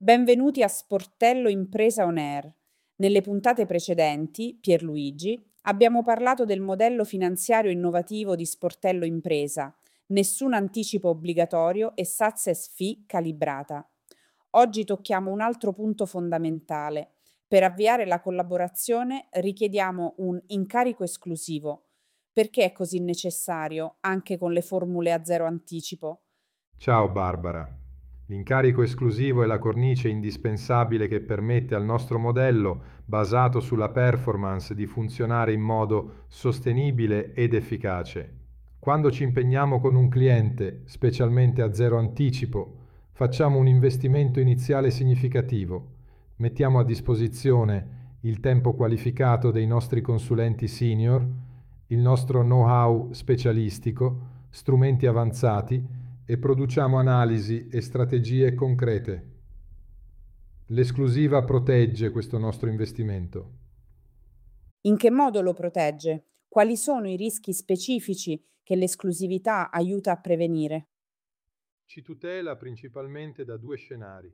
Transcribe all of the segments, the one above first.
Benvenuti a Sportello Impresa On Air. Nelle puntate precedenti, Pierluigi, abbiamo parlato del modello finanziario innovativo di Sportello Impresa, nessun anticipo obbligatorio e success fee calibrata. Oggi tocchiamo un altro punto fondamentale. Per avviare la collaborazione richiediamo un incarico esclusivo. Perché è così necessario, anche con le formule a zero anticipo? Ciao Barbara. L'incarico esclusivo è la cornice indispensabile che permette al nostro modello, basato sulla performance, di funzionare in modo sostenibile ed efficace. Quando ci impegniamo con un cliente, specialmente a zero anticipo, facciamo un investimento iniziale significativo. Mettiamo a disposizione il tempo qualificato dei nostri consulenti senior, il nostro know-how specialistico, strumenti avanzati e produciamo analisi e strategie concrete. L'esclusiva protegge questo nostro investimento. In che modo lo protegge? Quali sono i rischi specifici che l'esclusività aiuta a prevenire? Ci tutela principalmente da due scenari.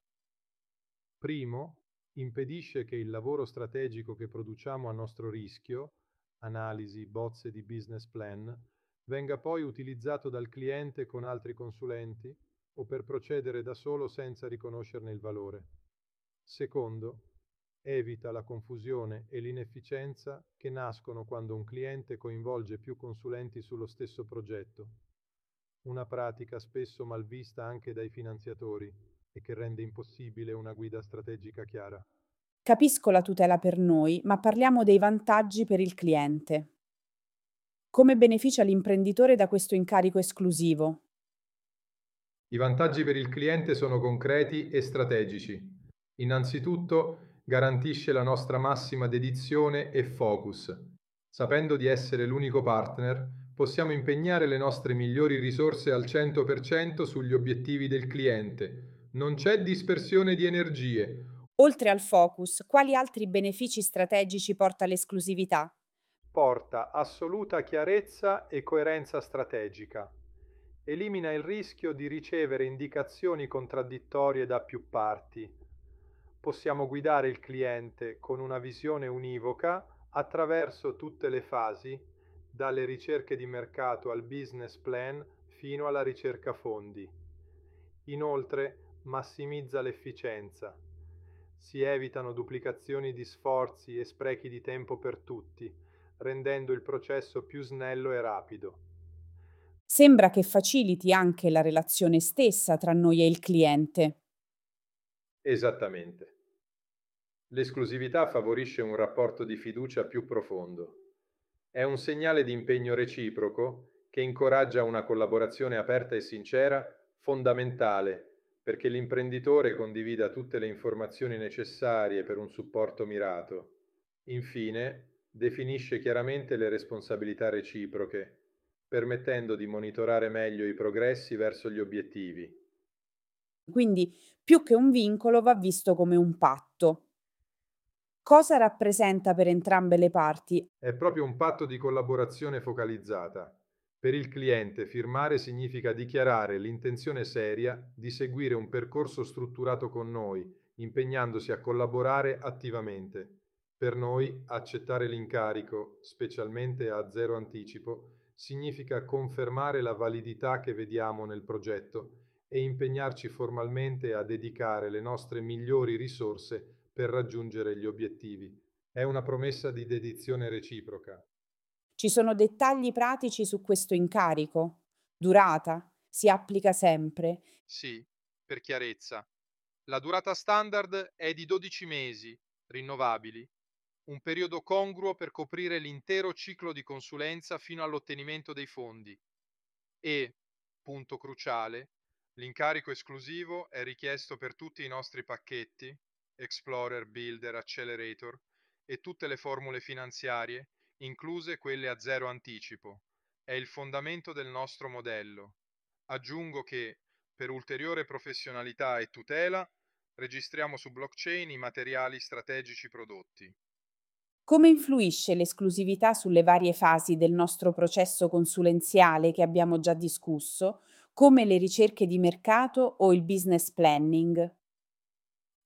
Primo, impedisce che il lavoro strategico che produciamo a nostro rischio, analisi, bozze di business plan, venga poi utilizzato dal cliente con altri consulenti o per procedere da solo senza riconoscerne il valore. Secondo, evita la confusione e l'inefficienza che nascono quando un cliente coinvolge più consulenti sullo stesso progetto, una pratica spesso malvista anche dai finanziatori e che rende impossibile una guida strategica chiara. Capisco la tutela per noi, ma parliamo dei vantaggi per il cliente. Come beneficia l'imprenditore da questo incarico esclusivo? I vantaggi per il cliente sono concreti e strategici. Innanzitutto, garantisce la nostra massima dedizione e focus. Sapendo di essere l'unico partner, possiamo impegnare le nostre migliori risorse al 100% sugli obiettivi del cliente. Non c'è dispersione di energie. Oltre al focus, quali altri benefici strategici porta l'esclusività? Porta assoluta chiarezza e coerenza strategica. Elimina il rischio di ricevere indicazioni contraddittorie da più parti. Possiamo guidare il cliente con una visione univoca attraverso tutte le fasi, dalle ricerche di mercato al business plan fino alla ricerca fondi. Inoltre, massimizza l'efficienza. Si evitano duplicazioni di sforzi e sprechi di tempo per tutti, rendendo il processo più snello e rapido. Sembra che faciliti anche la relazione stessa tra noi e il cliente. Esattamente. L'esclusività favorisce un rapporto di fiducia più profondo. È un segnale di impegno reciproco che incoraggia una collaborazione aperta e sincera, fondamentale perché l'imprenditore condivida tutte le informazioni necessarie per un supporto mirato. Infine, definisce chiaramente le responsabilità reciproche, permettendo di monitorare meglio i progressi verso gli obiettivi. Quindi, più che un vincolo, va visto come un patto. Cosa rappresenta per entrambe le parti? È proprio un patto di collaborazione focalizzata. Per il cliente firmare significa dichiarare l'intenzione seria di seguire un percorso strutturato con noi, impegnandosi a collaborare attivamente. Per noi accettare l'incarico, specialmente a zero anticipo, significa confermare la validità che vediamo nel progetto e impegnarci formalmente a dedicare le nostre migliori risorse per raggiungere gli obiettivi. È una promessa di dedizione reciproca. Ci sono dettagli pratici su questo incarico? Durata? Si applica sempre? Sì, per chiarezza. La durata standard è di 12 mesi, rinnovabili, un periodo congruo per coprire l'intero ciclo di consulenza fino all'ottenimento dei fondi e, punto cruciale, l'incarico esclusivo è richiesto per tutti i nostri pacchetti, Explorer, Builder, Accelerator, e tutte le formule finanziarie, incluse quelle a zero anticipo. È il fondamento del nostro modello. Aggiungo che, per ulteriore professionalità e tutela, registriamo su blockchain i materiali strategici prodotti. Come influisce l'esclusività sulle varie fasi del nostro processo consulenziale che abbiamo già discusso, come le ricerche di mercato o il business planning?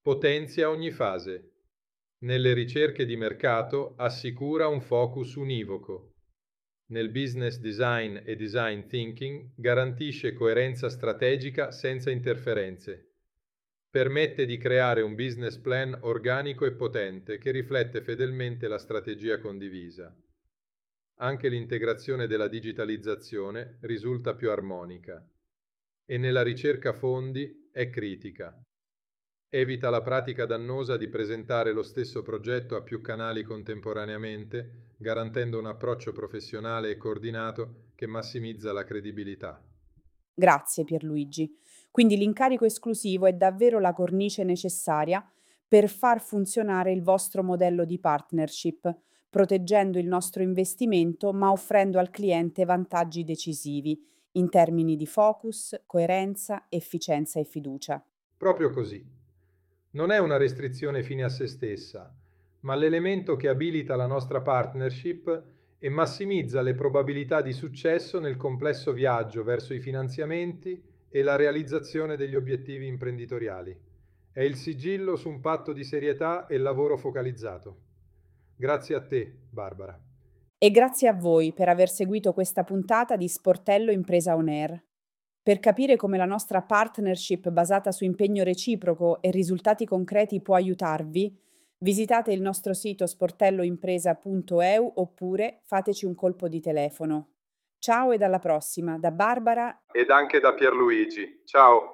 Potenzia ogni fase. Nelle ricerche di mercato assicura un focus univoco. Nel business design e design thinking garantisce coerenza strategica senza interferenze. Permette di creare un business plan organico e potente che riflette fedelmente la strategia condivisa. Anche l'integrazione della digitalizzazione risulta più armonica e nella ricerca fondi è critica. Evita la pratica dannosa di presentare lo stesso progetto a più canali contemporaneamente, garantendo un approccio professionale e coordinato che massimizza la credibilità. Grazie Pierluigi. Quindi l'incarico esclusivo è davvero la cornice necessaria per far funzionare il vostro modello di partnership, proteggendo il nostro investimento ma offrendo al cliente vantaggi decisivi in termini di focus, coerenza, efficienza e fiducia. Proprio così. Non è una restrizione fine a se stessa, ma l'elemento che abilita la nostra partnership e massimizza le probabilità di successo nel complesso viaggio verso i finanziamenti e la realizzazione degli obiettivi imprenditoriali. È il sigillo su un patto di serietà e lavoro focalizzato. Grazie a te, Barbara. E grazie a voi per aver seguito questa puntata di Sportello Impresa On Air. Per capire come la nostra partnership basata su impegno reciproco e risultati concreti può aiutarvi, visitate il nostro sito sportelloimpresa.eu oppure fateci un colpo di telefono. Ciao e alla prossima, da Barbara Ed anche da Pierluigi. Ciao.